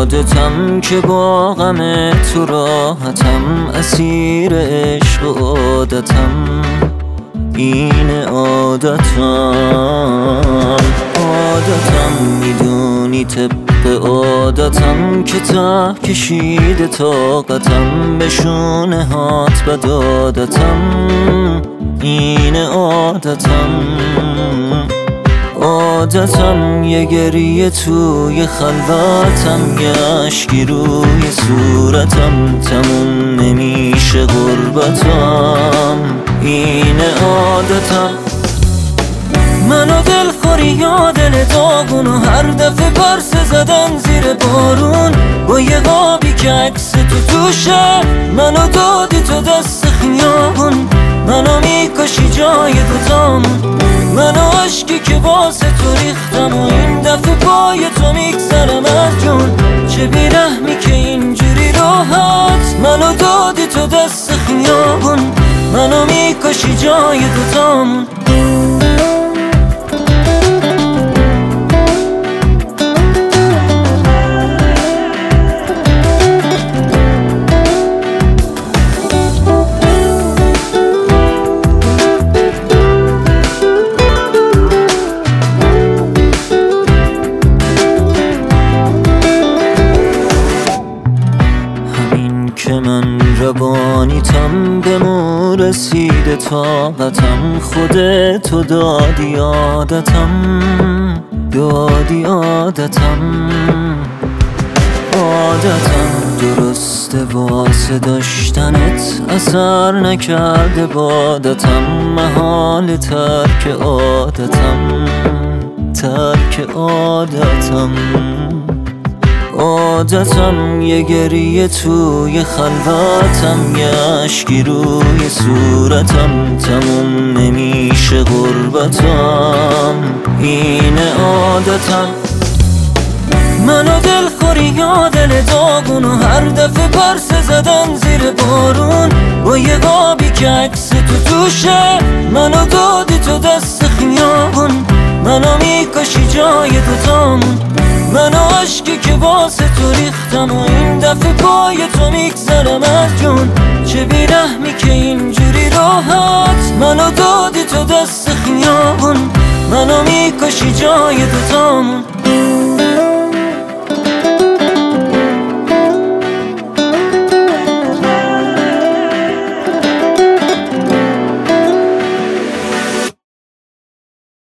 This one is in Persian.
یادتم که با غم تو راحتم، اسیر عشق و عادتم، این عادتم میدونی طبق عادتم که ته کشیده طاقتم، به شونه هات بد عادتم، این عادتم یه گریه توی خلوتم، یه اشکی روی صورتم، تموم نمیشه غربتم، این عادتم. منو دلخوری یا دل داغون و هر دفعه پرسه زدن زیر بارون، با یه قابی که عکس تو توشه منو دادی تو دست خیابون، منو میکشی جای دوتامون، منو عشقی که واسه تو ریختم و این دفعه پای تو میگذرم از جون، چه بیرحمی که اینجوری راحت منو دادی تو دست خیابون، منو میکشی جای دوتامون. که من روانیتم به مو رسیده طاقتم، خودتو دادی عادتم، درسته واسه داشتنت اثر نکرده بادتم، محال ترک عادتم یه گریه توی خلوتم، یه اشکی روی صورتم، تموم نمیشه غربتم، این عادتم. منو دلخوری یا دل داغون و هر دفعه پرسه زدن زیر بارون، با یه قابی که عکس تو توشه منو دادی تو دست خیابون، منو میکشی جای دوتامون، منو عشقی که واسه تو ریختم و این دفعه پای تو میگذرم از جون، چه بیرحمی که اینجوری راحت منو دادی تو دست خیابون، منو میکشی جای دوتامون.